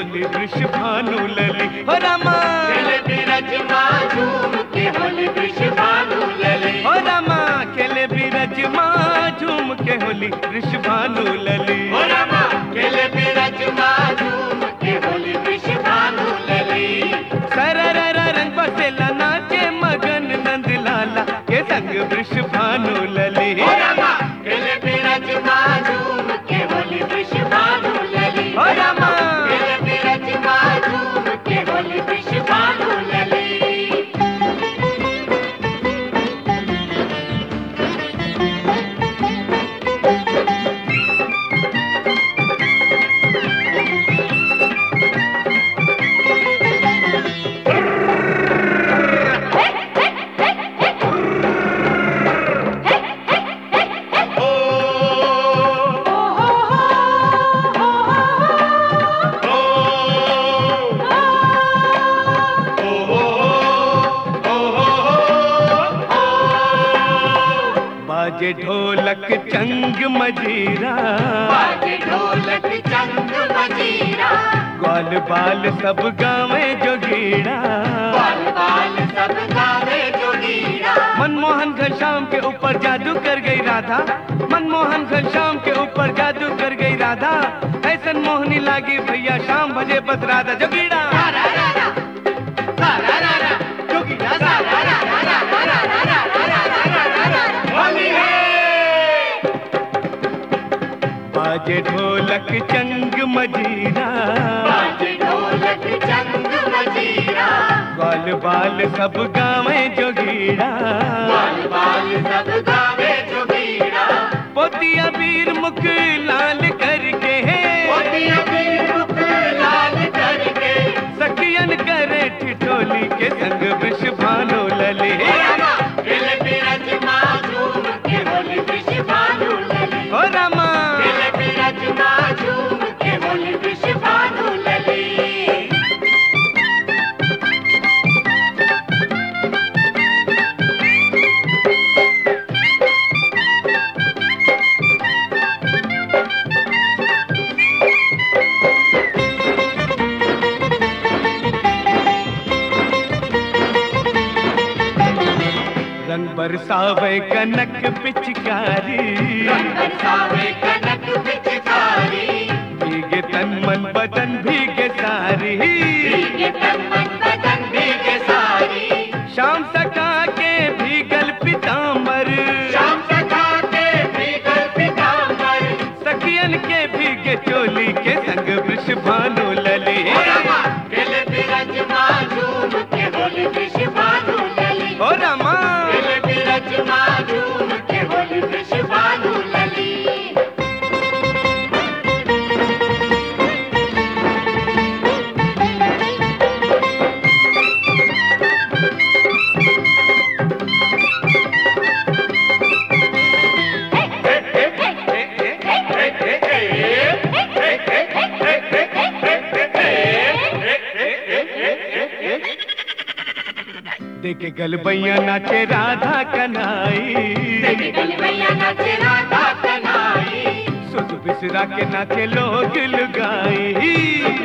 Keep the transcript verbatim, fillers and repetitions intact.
होली वृषभानु लली हो रामा खेले बिरज माँ झूम के होली वृषभानु लली हो रामा खेले बिरज माँ झूम के होली वृषभानु लली हो रामा खेले बिरज माँ झूम के होली वृषभानु लली सरररा रंग बसेला नाचे मगन नंद लाला के संग वृषभानु लली हो रामा खेले बिरज माँ झूम के होली वृषभानु लली हो रामा खेले बिरज माँ झूम के होली वृषभानु लली बाजे ढोलक चंग मजीरा बाजे ढोलक चंग मजीरा ग्वाल बाल सब गावे जोगीड़ा बाल बाल सब गावे जोगीरा मनमोहन घनश्याम के ऊपर जादू कर गई राधा मनमोहन घनश्याम के ऊपर जादू कर गई राधा ऐसन मोहनी लागी भैया शाम भजे बस राधा जोगीड़ा सारा रारा सारा रारा जोगीरा सारा रारा रारा रारा रारा रारा रारा होली है बाजे ढोलक चंग मजीरा बाजे ढोलक चंग मजीरा ग्वाल बाल सब गावे जोगीड़ा बाल बाल सब गावे जोगीरा पोतिया वीर मुख लाल करके है मोतिया बीर मुख लाल करके सखियन करे ठिठोली के संग वृषभानु लली हो रामा खेले बिरज माँ झूम के होली वृषभानु लली हो रामा खेले बिरज माँ झूम के होली वृषभानु लली रंग बरसावे कनक पिचकारी रंग बरसावे कनक पिचकारी भीगे तन मन बदन भीगे सारी भीगे तन मन बदन भीगे सारी शाम सका के भीगल पितांबर शाम सखा के भीगल पीतांबर सखियन के भीगे चोली के संग वृषभानु लली हो रामा खेले बिरज माँ झूम के होली वृषभानु लली हो रामा खेले बिरज माँ झूम के होली वृषभानु लली देखे गलबैया नाचे राधा कन्हाई देखे गलबैया नाचे राधा कन्हाई सुध बिसरा के नाचे लोग लुगाई